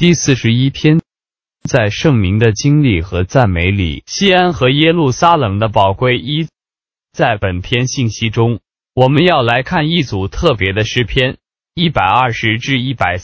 第41篇，在圣民的经历和赞美里，西安和耶路撒冷的宝贵一。在本篇信息中，我们要来看一组特别的诗篇，120至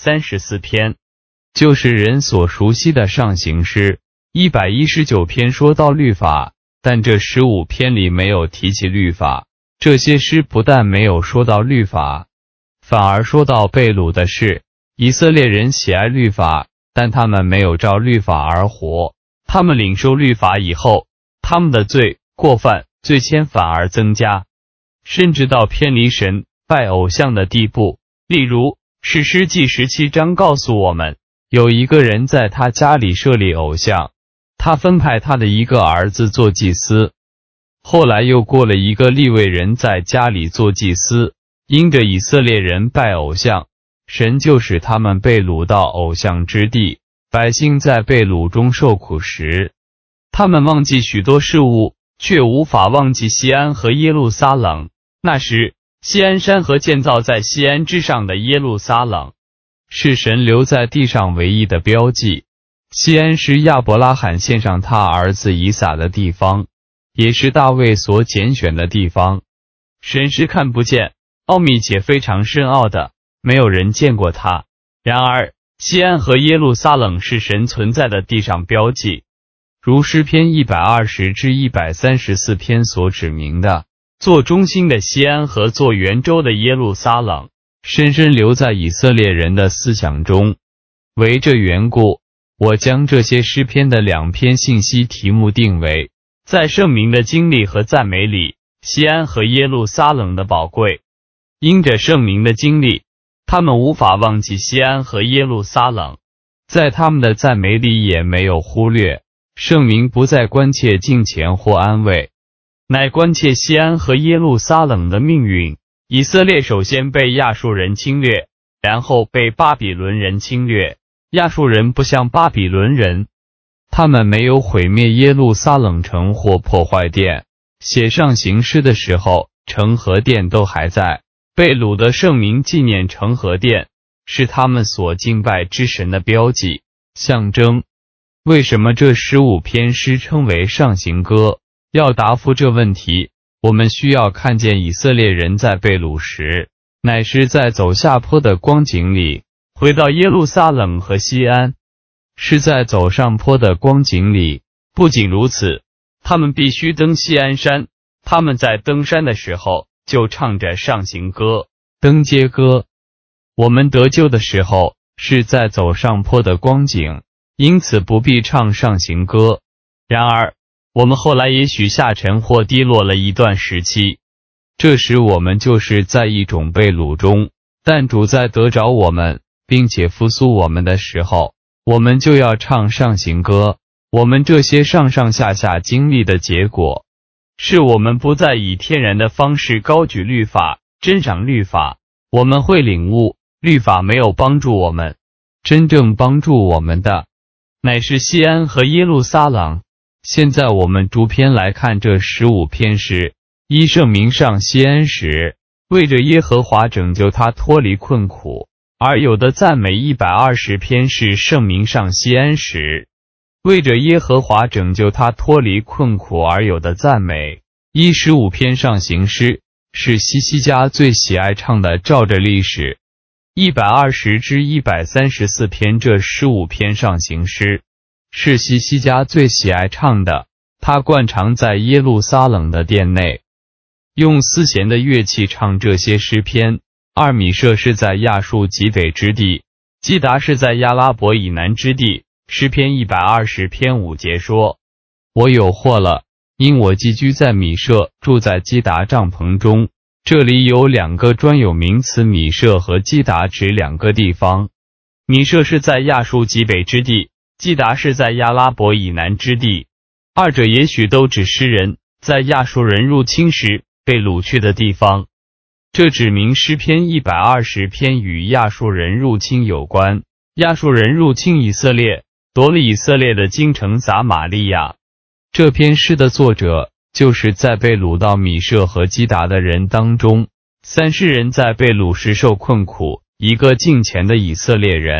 134篇，就是人所熟悉的上行诗。119篇说到律法，但这15篇里没有提起律法。这些诗不但没有说到律法，反而说到被掳的事。以色列人喜爱律法，但他们没有照律法而活。他们领受律法以后，他们的罪过犯罪愆反而增加，甚至到偏离神拜偶像的地步。例如士师记17章告诉我们，有一个人在他家里设立偶像，他分派他的一个儿子做祭司。后来又过了一个利未人在家里做祭司，因着以色列人拜偶像，神就使他们被掳到偶像之地。百姓在被掳中受苦时，他们忘记许多事物，却无法忘记西安和耶路撒冷。那时西安山和建造在西安之上的耶路撒冷，是神留在地上唯一的标记。西安是亚伯拉罕献上他儿子以撒的地方，也是大卫所拣选的地方。神是看不见、奥秘且非常深奥的，没有人见过他。然而西安和耶路撒冷是神存在的地上标记，如诗篇120至134篇所指明的，做中心的西安和做圆周的耶路撒冷，深深留在以色列人的思想中。为这缘故，我将这些诗篇的2篇信息题目定为在圣民的经历和赞美里，西安和耶路撒冷的宝贵。因着圣民的经历，他们无法忘记西安和耶路撒冷，在他们的赞美里也没有忽略圣民不再关切金钱或安慰，乃关切西安和耶路撒冷的命运。以色列首先被亚述人侵略，然后被巴比伦人侵略。亚述人不像巴比伦人，他们没有毁灭耶路撒冷城或破坏殿。写上行诗的时候，城和殿都还在。被掳的圣民纪念城和殿，是他们所敬拜之神的标记、象征。为什么这15篇诗称为上行歌？要答复这问题，我们需要看见以色列人在被掳时，乃是在走下坡的光景里，回到耶路撒冷和西安，是在走上坡的光景里。不仅如此，他们必须登西安山，他们在登山的时候就唱着上行歌、登阶歌。我们得救的时候是在走上坡的光景，因此不必唱上行歌。然而我们后来也许下沉或低落了一段时期，这时我们就是在一种被掳中，但主在得着我们并且复苏我们的时候，我们就要唱上行歌。我们这些上上下下经历的结果，是我们不再以天然的方式高举律法、珍赏律法。我们会领悟，律法没有帮助我们，真正帮助我们的，乃是西安和耶路撒冷。现在我们逐篇来看这15篇诗。一圣民上西安时，为着耶和华拯救他脱离困苦，而有的赞美。120篇是圣民上西安时，为着耶和华拯救他脱离困苦而有的赞美。15篇上行诗是希西家最喜爱唱的，照着历史。120至134篇这15篇上行诗是希西家最喜爱唱的，他惯常在耶路撒冷的殿内用丝弦的乐器唱这些诗篇。米舍是在亚述极北之地，基达是在亚拉伯以南之地。诗篇120篇5节说：我有祸了，因我寄居在米舍，住在基达帐篷中。这里有2个专有名词，米舍和基达指2个地方。米舍是在亚述极北之地，基达是在亚拉伯以南之地。二者也许都指诗人在亚述人入侵时被掳去的地方。这指明诗篇120篇与亚述人入侵有关。亚述人入侵以色列，夺了以色列的京城撒玛利亚。这篇诗的作者就是在被掳到米舍和基达的人当中，3世人在被掳时受困苦，一个敬虔的以色列人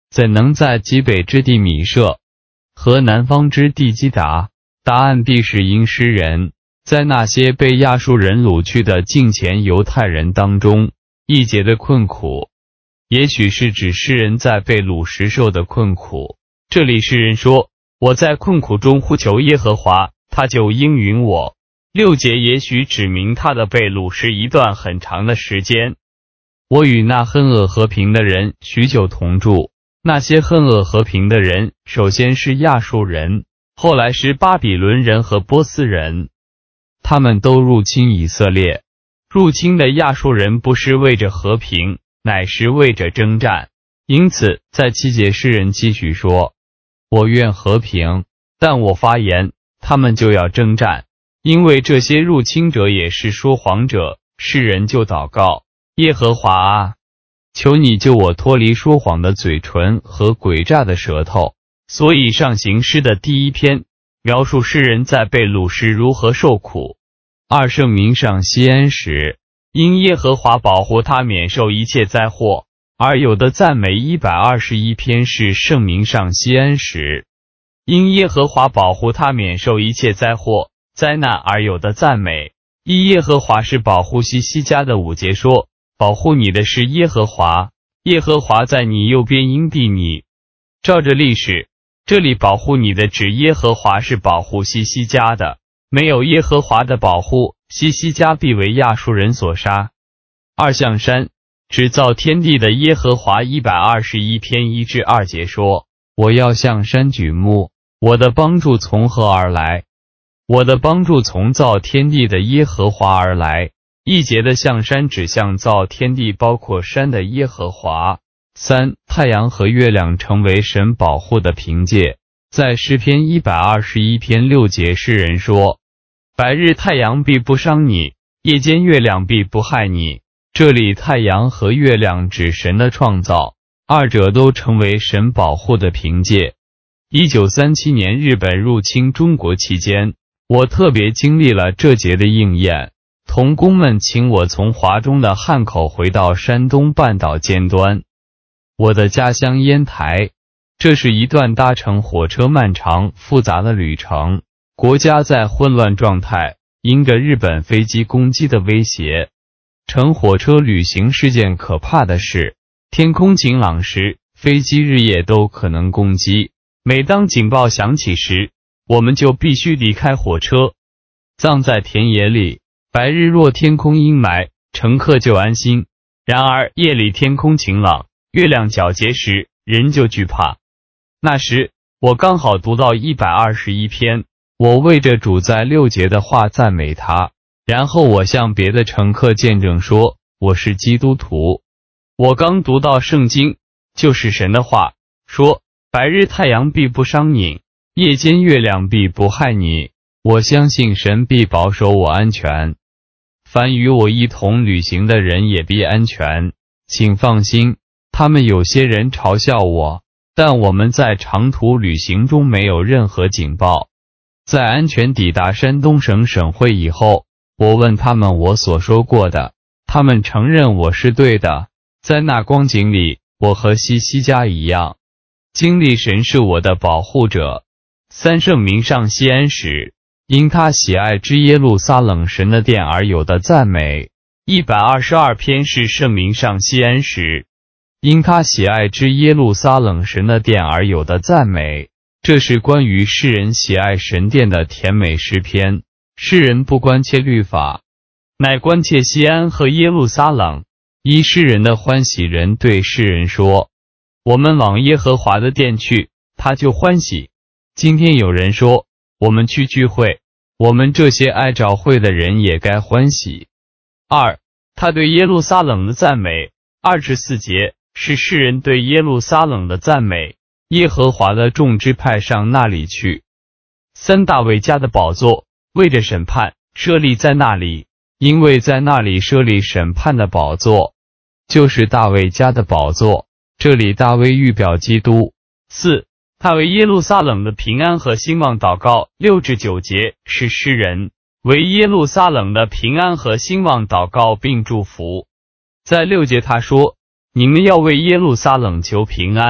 怎能在极北之地米设，和南方之地基达？答案必是因诗人在那些被亚述人掳去的敬虔犹太人当中一节的困苦，也许是指诗人在被掳时受的困苦。这里诗人说，我在困苦中呼求耶和华，他就应允我。6节也许指明他的被掳是一段很长的时间。我与那恨恶和平的人许久同住。那些恨恶和平的人，首先是亚述人，后来是巴比伦人和波斯人，他们都入侵以色列。入侵的亚述人不是为着和平，乃是为着征战。因此，在7节诗人继续说，我愿和平，但我发言，他们就要征战，因为这些入侵者也是说谎者。诗人就祷告，耶和华啊，求你救我脱离说谎的嘴唇和诡诈的舌头。所以上行诗的第1篇描述诗人在被掳时如何受苦。2圣民上西安时，因耶和华保护他免受一切灾祸，而有的赞美121篇是圣民上西安时，因耶和华保护他免受一切灾祸、灾难而有的赞美。耶和华是保护西西家的5节说，保护你的是耶和华，耶和华在你右边荫庇你。照着历史，这里保护你的指耶和华是保护西西家的，没有耶和华的保护，西西家必为亚述人所杀。2象山，指造天地的耶和华121篇1至2节说，我要向山举目，我的帮助从何而来？我的帮助从造天地的耶和华而来。1节的向山指向造天地包括山的耶和华。3太阳和月亮成为神保护的凭借。在诗篇121篇6节诗人说，白日太阳必不伤你，夜间月亮必不害你。这里太阳和月亮指神的创造，二者都成为神保护的凭借。1937年日本入侵中国期间，我特别经历了这节的应验。同工们请我从华中的汉口回到山东半岛尖端，我的家乡烟台。这是一段搭乘火车漫长复杂的旅程，国家在混乱状态，因着日本飞机攻击的威胁。乘火车旅行是件可怕的事，天空晴朗时，飞机日夜都可能攻击。每当警报响起时，我们就必须离开火车，葬在田野里。白日若天空阴霾，乘客就安心；然而夜里天空晴朗，月亮皎洁时，人就惧怕。那时，我刚好读到121篇，我为着主在6节的话赞美他，然后我向别的乘客见证说，我是基督徒。我刚读到圣经，就是神的话，说，白日太阳必不伤你，夜间月亮必不害你。我相信神必保守我安全，凡与我一同旅行的人也必安全。请放心，他们有些人嘲笑我，但我们在长途旅行中没有任何警报。在安全抵达山东省省会以后，我问他们我所说过的，他们承认我是对的。在那光景里，我和西西家一样，经历神是我的保护者。3圣民上西安时，因他喜爱之耶路撒冷神的殿而有的赞美。122篇是圣民上西安时，因他喜爱之耶路撒冷神的殿而有的赞美。这是关于诗人喜爱神殿的甜美诗篇。诗人不关切律法，乃关切西安和耶路撒冷。依诗人的欢喜人对诗人说，我们往耶和华的殿去，他就欢喜。今天有人说，我们去聚会，我们这些爱召会的人也该欢喜。2他对耶路撒冷的赞美。2至4节是诗人对耶路撒冷的赞美。耶和华的众支派上那里去。3大卫家的宝座，为着审判，设立在那里，因为在那里设立审判的宝座，就是大卫家的宝座。这里大卫预表基督。4他为耶路撒冷的平安和兴旺祷告。6至9节是诗人为耶路撒冷的平安和兴旺祷告并祝福。在6节他说，你们要为耶路撒冷求平安，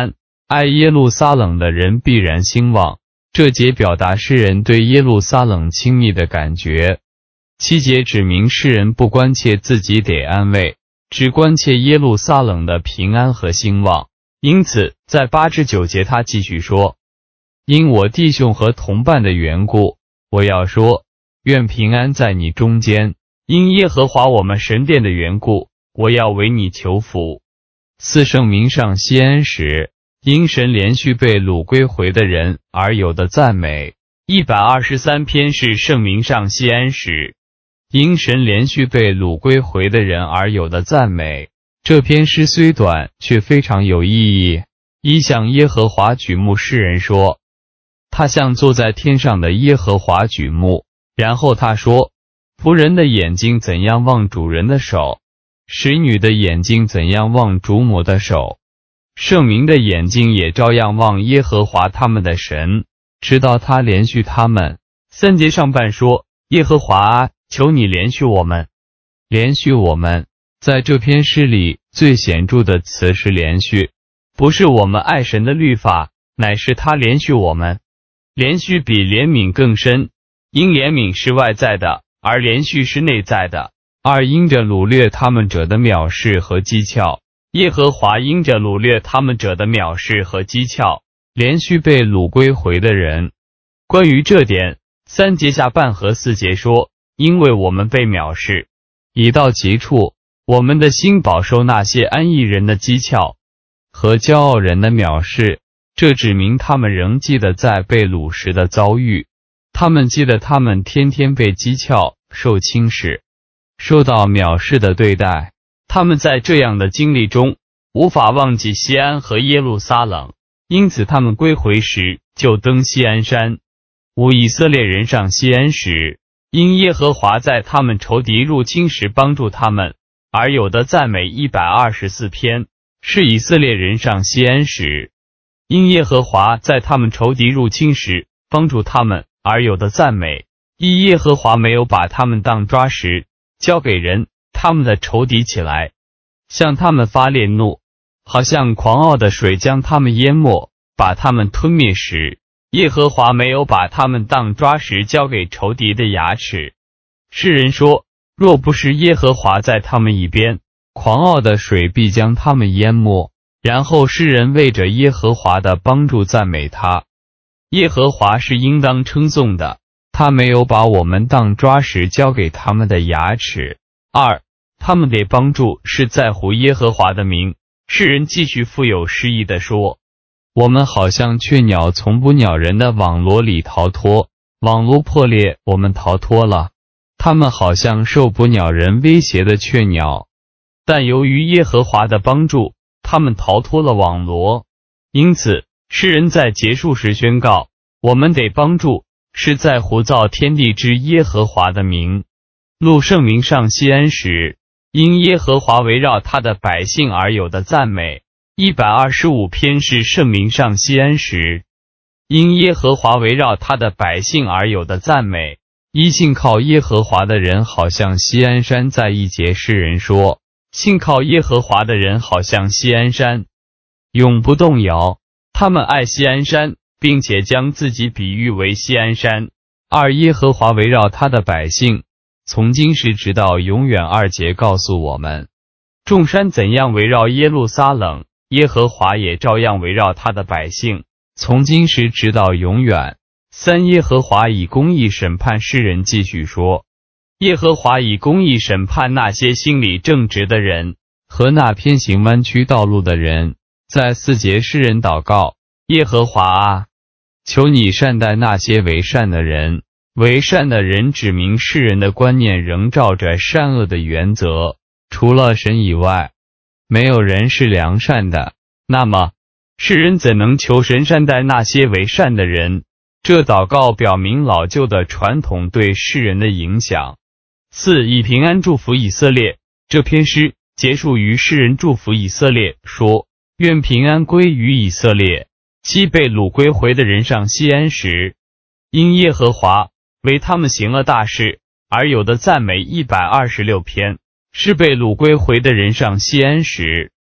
爱耶路撒冷的人必然兴旺。这节表达诗人对耶路撒冷亲密的感觉。7节指明诗人不关切自己得安慰，只关切耶路撒冷的平安和兴旺。因此，在8至9节他继续说：因我弟兄和同伴的缘故，我要说，愿平安在你中间。因耶和华我们神殿的缘故，我要为你求福。4圣民上西安时，因神连续被掳归回的人而有的赞美。123篇是圣民上西安时，因神连续被掳归回的人而有的赞美。这篇诗虽短，却非常有意义。一向耶和华举目，诗人说，他向坐在天上的耶和华举目。然后他说，仆人的眼睛怎样望主人的手，使女的眼睛怎样望主母的手，圣民的眼睛也照样望耶和华他们的神，直到他连续他们。3节上半说，耶和华啊，求你连续我们。连续我们，在这篇诗里最显著的词是连续，不是我们爱神的律法，乃是他连续我们。连续比怜悯更深，因怜悯是外在的，而连续是内在的。因着掳掠他们者的藐视和讥诮，耶和华因着掳掠他们者的藐视和讥诮，连续被掳归回的人。关于这点，3节下半和4节说，因为我们被藐视，已到极处，我们的心饱受那些安逸人的讥诮和骄傲人的藐视，这指明他们仍记得在被掳时的遭遇，他们记得他们天天被讥诮、受轻视、受到藐视的对待。他们在这样的经历中无法忘记西安和耶路撒冷，因此他们归回时就登西安山。以色列人上西安时，因耶和华在他们仇敌入侵时帮助他们而有的赞美。124篇是以色列人上西安时，因耶和华在他们仇敌入侵时帮助他们而有的赞美。耶和华没有把他们当抓时交给人，他们的仇敌起来向他们发烈怒，好像狂傲的水将他们淹没，把他们吞灭时，耶和华没有把他们当抓时交给仇敌的牙齿。诗人说，若不是耶和华在他们一边，狂傲的水必将他们淹没。然后诗人为着耶和华的帮助赞美他。耶和华是应当称颂的，他没有把我们当抓时交给他们的牙齿。他们得帮助是在乎耶和华的名。诗人继续富有诗意地说，我们好像雀鸟从捕鸟人的网罗里逃脱，网罗破裂，我们逃脱了。他们好像受捕鸟人威胁的雀鸟，但由于耶和华的帮助，他们逃脱了网罗。因此，诗人在结束时宣告，我们得帮助是在乎造天地之耶和华的名。录圣名上西安时，因耶和华围绕他的百姓而有的赞美。125篇是圣名上西安时，因耶和华围绕他的百姓而有的赞美。信靠耶和华的人好像西安山。在1节诗人说，信靠耶和华的人好像西安山，永不动摇。他们爱西安山，并且将自己比喻为西安山。耶和华围绕他的百姓，从今时直到永远。2节告诉我们，众山怎样围绕耶路撒冷，耶和华也照样围绕他的百姓，从今时直到永远。耶和华以公义审判世人。继续说，耶和华以公义审判那些心里正直的人和那偏行弯曲道路的人。在4节诗人祷告，耶和华啊，求你善待那些为善的人。为善的人指明世人的观念仍照着善恶的原则，除了神以外，没有人是良善的。那么，世人怎能求神善待那些为善的人？这祷告表明老旧的传统对世人的影响。以平安祝福以色列。这篇诗结束于世人祝福以色列，说，愿平安归于以色列。被掳归回的人上西安时，因耶和华为他们行了大事而有的赞美。126篇是被掳归回的人上西安时，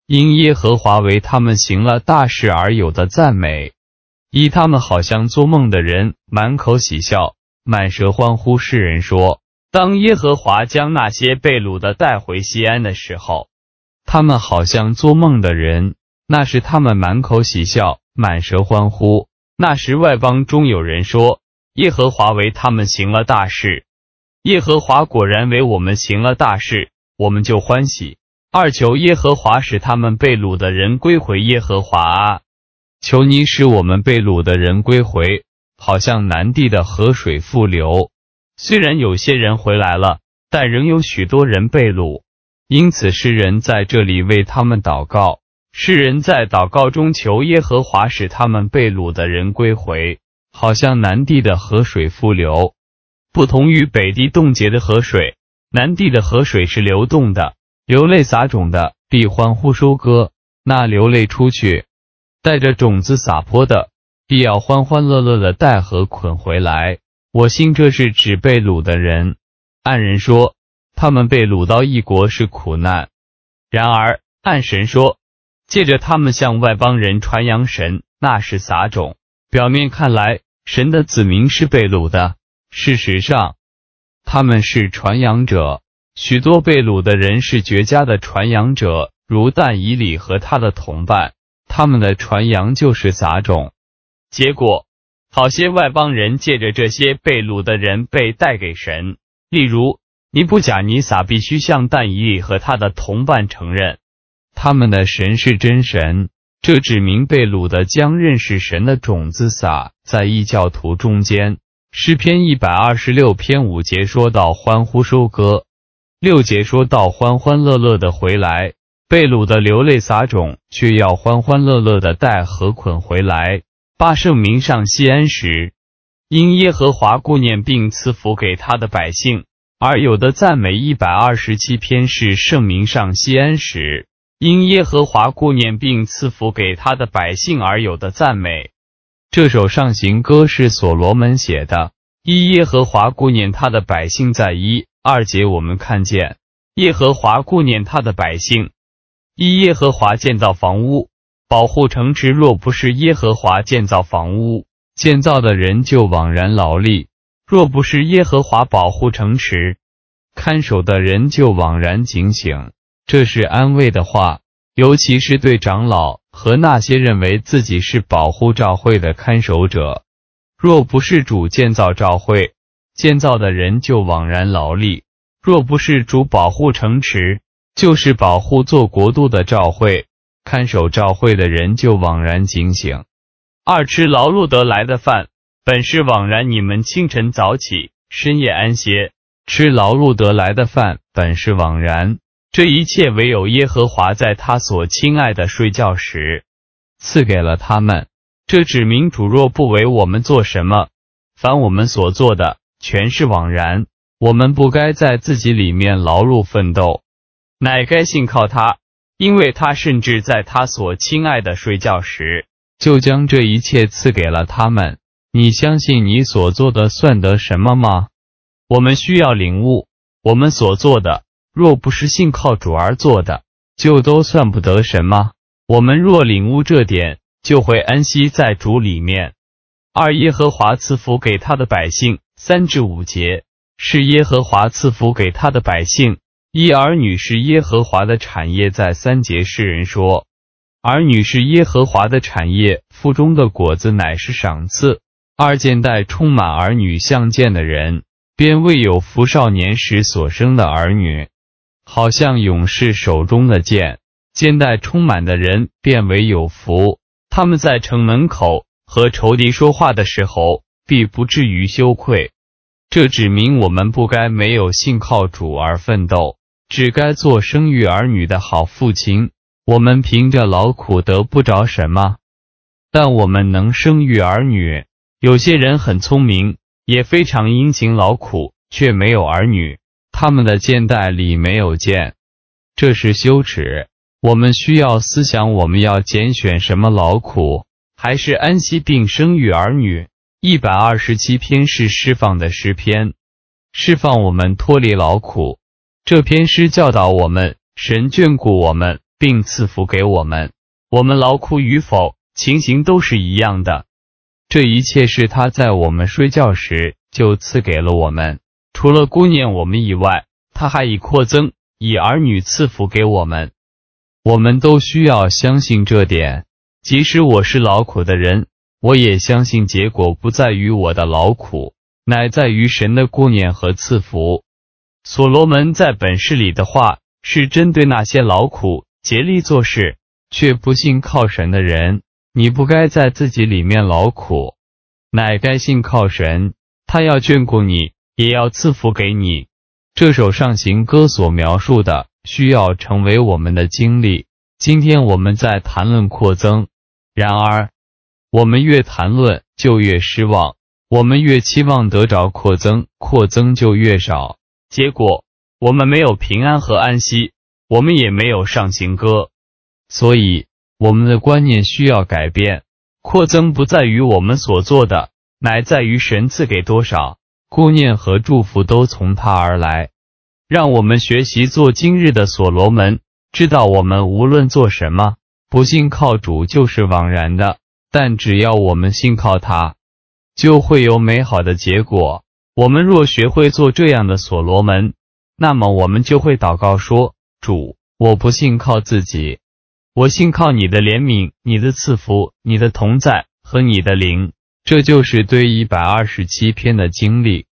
因耶和华为他们行了大事而有的赞美。他们好像做梦的人，满口喜笑，满舌欢呼。世人说，当耶和华将那些被掳的带回锡安的时候，他们好像做梦的人，那时他们满口喜笑，满舌欢呼。那时外邦中有人说，耶和华为他们行了大事。耶和华果然为我们行了大事，我们就欢喜。求耶和华使他们被掳的人归回耶和华啊！求你使我们被掳的人归回，好像南地的河水复流。虽然有些人回来了，但仍有许多人被掳。因此诗人在这里为他们祷告。诗人在祷告中求耶和华使他们被掳的人归回，好像南地的河水复流。不同于北地冻结的河水，南地的河水是流动的，流泪撒种的必欢呼收割，那流泪出去带着种子撒播的必要欢欢乐乐的带和捆回来。我信这是指被掳的人。按人说，他们被掳到异国是苦难，然而按神说，借着他们向外邦人传扬神，那是撒种。表面看来，神的子民是被掳的，事实上他们是传扬者。许多被掳的人是绝佳的传扬者，如但以理和他的同伴，他们的传扬就是撒种。结果好些外邦人借着这些被掳的人被带给神。例如尼布甲尼撒必须向但以理和他的同伴承认，他们的神是真神。这指明被掳的将认识神的种子撒在异教徒中间。诗篇126篇5节说到欢呼收割，6节说到欢欢乐乐的回来。被掳的流泪撒种，却要欢欢乐乐的带和捆回来。8圣民上锡安时，因耶和华顾念并赐福给他的百姓，而有的赞美。127篇是圣民上锡安时，因耶和华顾念并赐福给他的百姓而有的赞美。这首上行歌是所罗门写的。耶和华顾念他的百姓，在1、2节我们看见耶和华顾念他的百姓。耶和华建造房屋，保护城池，若不是耶和华建造房屋，建造的人就枉然劳力；若不是耶和华保护城池，看守的人就枉然警醒。这是安慰的话，尤其是对长老和那些认为自己是保护教会的看守者。若不是主建造教会，建造的人就枉然劳力；若不是主保护城池，就是保护做国度的教会，看守教会的人就枉然警醒。吃劳碌得来的饭，本是枉然；你们清晨早起，深夜安歇，吃劳碌得来的饭，本是枉然。这一切唯有耶和华在他所亲爱的睡觉时赐给了他们。这指明主若不为我们做什么，凡我们所做的全是枉然。我们不该在自己里面劳碌奋斗，乃该信靠他，因为他甚至在他所亲爱的睡觉时就将这一切赐给了他们。你相信你所做的算得什么吗？我们需要领悟，我们所做的若不是信靠主而做的，就都算不得什么。我们若领悟这点，就会安息在主里面。耶和华赐福给他的百姓。3至5节是耶和华赐福给他的百姓。儿女是耶和华的产业。在3节诗人说，儿女是耶和华的产业，腹中的果子乃是赏赐。见待充满儿女相见的人，便为有福少年时所生的儿女，好像勇士手中的剑。见待充满的人，便为有福。他们在城门口和仇敌说话的时候，必不至于羞愧。这指明我们不该没有信靠主而奋斗，只该做生育儿女的好父亲。我们凭着劳苦得不着什么，但我们能生育儿女。有些人很聪明，也非常殷勤劳苦，却没有儿女，他们的肩带里没有剑，这是羞耻。我们需要思想，我们要拣选什么劳苦，还是安息并生育儿女。127篇是释放的诗篇，释放我们脱离劳苦。这篇诗教导我们，神眷顾我们， 并赐福给我们。我们劳苦与否，情形都是一样的。这一切是他在我们睡觉时就赐给了我们。除了顾念我们以外，他还以扩增，以儿女赐福给我们。我们都需要相信这点。即使我是劳苦的人，我也相信结果不在于我的劳苦，乃在于神的顾念和赐福。所罗门在本事里的话，是针对那些劳苦、竭力做事，却不信靠神的人。你不该在自己里面劳苦，乃该信靠神，他要眷顾你，也要赐福给你。这首上行歌所描述的，需要成为我们的经历。今天我们在谈论扩增，然而，我们越谈论就越失望，我们越期望得着扩增，扩增就越少。结果，我们没有平安和安息，我们也没有上行歌。所以，我们的观念需要改变。扩增不在于我们所做的，乃在于神赐给多少。顾念和祝福都从他而来。让我们学习做今日的所罗门，知道我们无论做什么，不信靠主就是枉然的，但只要我们信靠他，就会有美好的结果。我们若学会做这样的所罗门，那么我们就会祷告说，主，我不信靠自己，我信靠你的怜悯，你的赐福，你的同在和你的灵。这就是对127篇的经历。